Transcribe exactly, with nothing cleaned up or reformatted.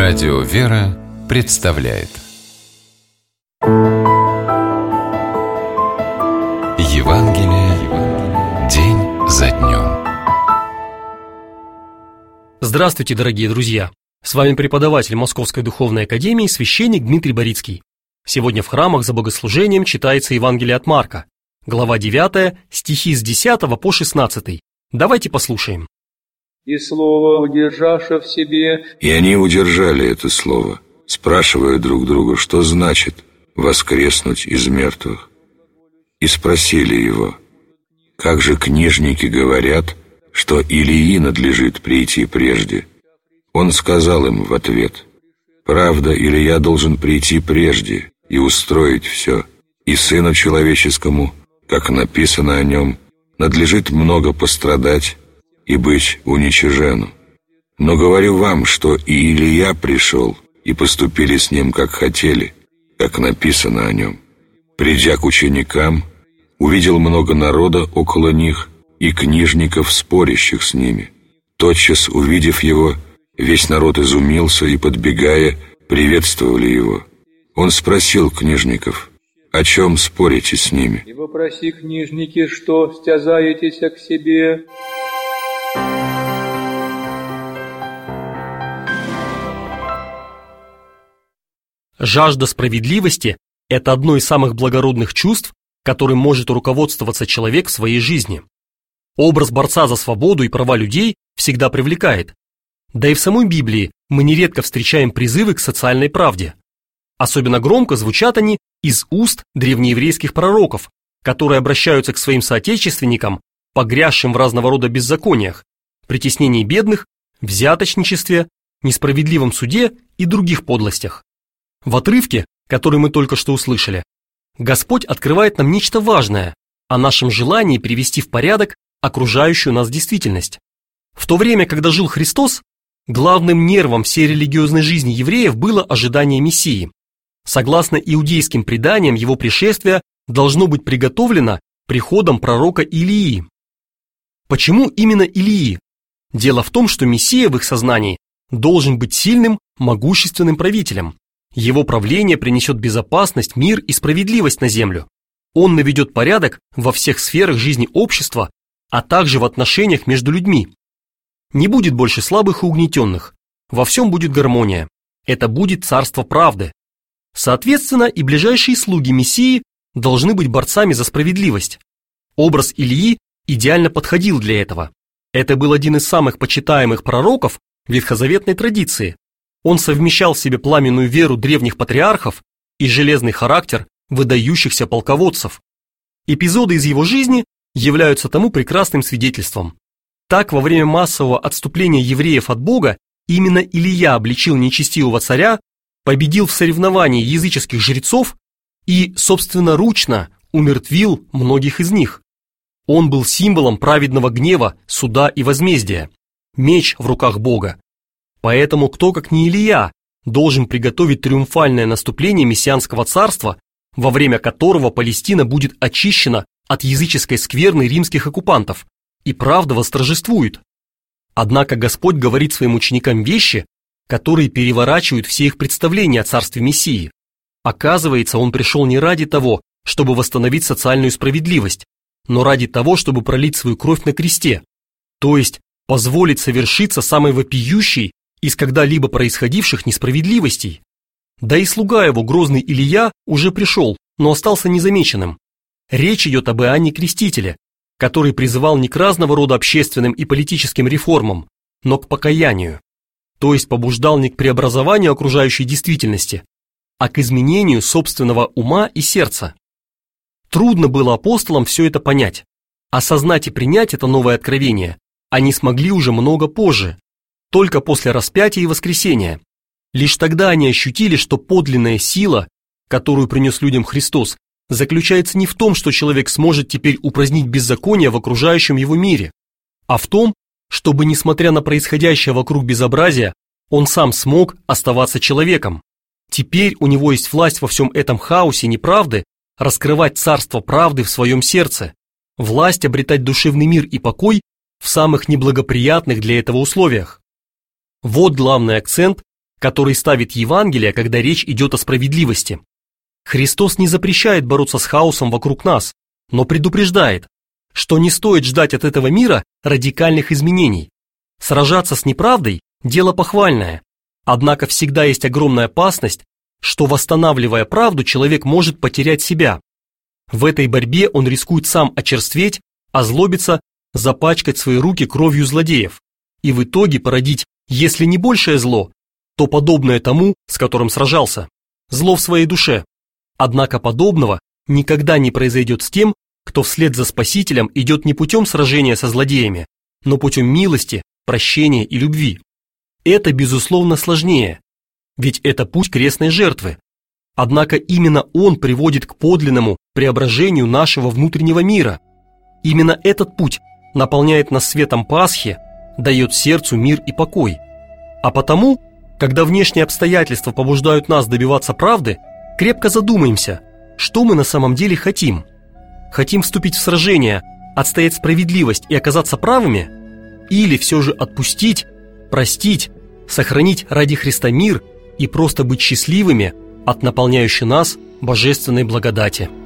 Радио «Вера» представляет Евангелие день за днем. Здравствуйте, дорогие друзья! С вами преподаватель Московской Духовной Академии, священник Дмитрий Борицкий. Сегодня в храмах за богослужением читается Евангелие от Марка, глава девятая, стихи с десятого по шестнадцатый. Давайте послушаем. «И слово, удержаше в себе...» И они удержали это слово, спрашивая друг друга, что значит воскреснуть из мертвых. И спросили его, как же книжники говорят, что Илии надлежит прийти прежде? Он сказал им в ответ, правда, Илия должен прийти прежде и устроить все, и Сыну Человеческому, как написано о нем, надлежит много пострадать и быть уничижену. Но говорю вам, что и Илия пришел, и поступили с ним, как хотели, как написано о нем. Придя к ученикам, увидел много народа около них и книжников, спорящих с ними. Тотчас, увидев его, весь народ изумился и, подбегая, приветствовали его. Он спросил книжников, о чем спорите с ними? «И вопроси, книжники, что стязаетеся к себе?» Жажда справедливости – это одно из самых благородных чувств, которым может руководствоваться человек в своей жизни. Образ борца за свободу и права людей всегда привлекает. Да и в самой Библии мы нередко встречаем призывы к социальной правде. Особенно громко звучат они из уст древнееврейских пророков, которые обращаются к своим соотечественникам, погрязшим в разного рода беззакониях, притеснении бедных, взяточничестве, несправедливом суде и других подлостях. В отрывке, который мы только что услышали, Господь открывает нам нечто важное о нашем желании привести в порядок окружающую нас действительность. В то время, когда жил Христос, главным нервом всей религиозной жизни евреев было ожидание Мессии. Согласно иудейским преданиям, его пришествие должно быть приготовлено приходом пророка Илии. Почему именно Илии? Дело в том, что Мессия в их сознании должен быть сильным, могущественным правителем. Его правление принесет безопасность, мир и справедливость на землю. Он наведет порядок во всех сферах жизни общества, а также в отношениях между людьми. Не будет больше слабых и угнетенных. Во всем будет гармония. Это будет царство правды. Соответственно, и ближайшие слуги Мессии должны быть борцами за справедливость. Образ Илии идеально подходил для этого. Это был один из самых почитаемых пророков ветхозаветной традиции. Он совмещал в себе пламенную веру древних патриархов и железный характер выдающихся полководцев. Эпизоды из его жизни являются тому прекрасным свидетельством. Так, во время массового отступления евреев от Бога, именно Илия обличил нечестивого царя, победил в соревновании языческих жрецов и собственноручно умертвил многих из них. Он был символом праведного гнева, суда и возмездия, меч в руках Бога. Поэтому кто, как не Илия, должен приготовить триумфальное наступление мессианского царства, во время которого Палестина будет очищена от языческой скверны римских оккупантов, и правда восторжествует. Однако Господь говорит своим ученикам вещи, которые переворачивают все их представления о царстве Мессии. Оказывается, Он пришел не ради того, чтобы восстановить социальную справедливость, но ради того, чтобы пролить свою кровь на кресте, то есть позволить совершиться самой вопиющей из когда-либо происходивших несправедливостей. Да и слуга его, грозный Илия, уже пришел, но остался незамеченным. Речь идет об Иоанне Крестителе, который призывал не к разного рода общественным и политическим реформам, но к покаянию, то есть побуждал не к преобразованию окружающей действительности, а к изменению собственного ума и сердца. Трудно было апостолам все это понять. Осознать и принять это новое откровение они смогли уже много позже, только после распятия и воскресения. Лишь тогда они ощутили, что подлинная сила, которую принес людям Христос, заключается не в том, что человек сможет теперь упразднить беззаконие в окружающем его мире, а в том, чтобы, несмотря на происходящее вокруг безобразия, он сам смог оставаться человеком. Теперь у него есть власть во всем этом хаосе неправды раскрывать царство правды в своем сердце, власть обретать душевный мир и покой в самых неблагоприятных для этого условиях. Вот главный акцент, который ставит Евангелие, когда речь идет о справедливости. Христос не запрещает бороться с хаосом вокруг нас, но предупреждает, что не стоит ждать от этого мира радикальных изменений. Сражаться с неправдой – дело похвальное, однако всегда есть огромная опасность, что, восстанавливая правду, человек может потерять себя. В этой борьбе он рискует сам очерстветь, озлобиться, запачкать свои руки кровью злодеев и в итоге породить, если не большее зло, то подобное тому, с которым сражался, зло в своей душе. Однако подобного никогда не произойдет с тем, кто вслед за Спасителем идет не путем сражения со злодеями, но путем милости, прощения и любви. Это, безусловно, сложнее, ведь это путь крестной жертвы. Однако именно он приводит к подлинному преображению нашего внутреннего мира. Именно этот путь наполняет нас светом Пасхи, дает сердцу мир и покой. А потому, когда внешние обстоятельства побуждают нас добиваться правды, крепко задумаемся, что мы на самом деле хотим. Хотим вступить в сражение, отстоять справедливость и оказаться правыми? Или все же отпустить, простить, сохранить ради Христа мир и просто быть счастливыми от наполняющей нас божественной благодати?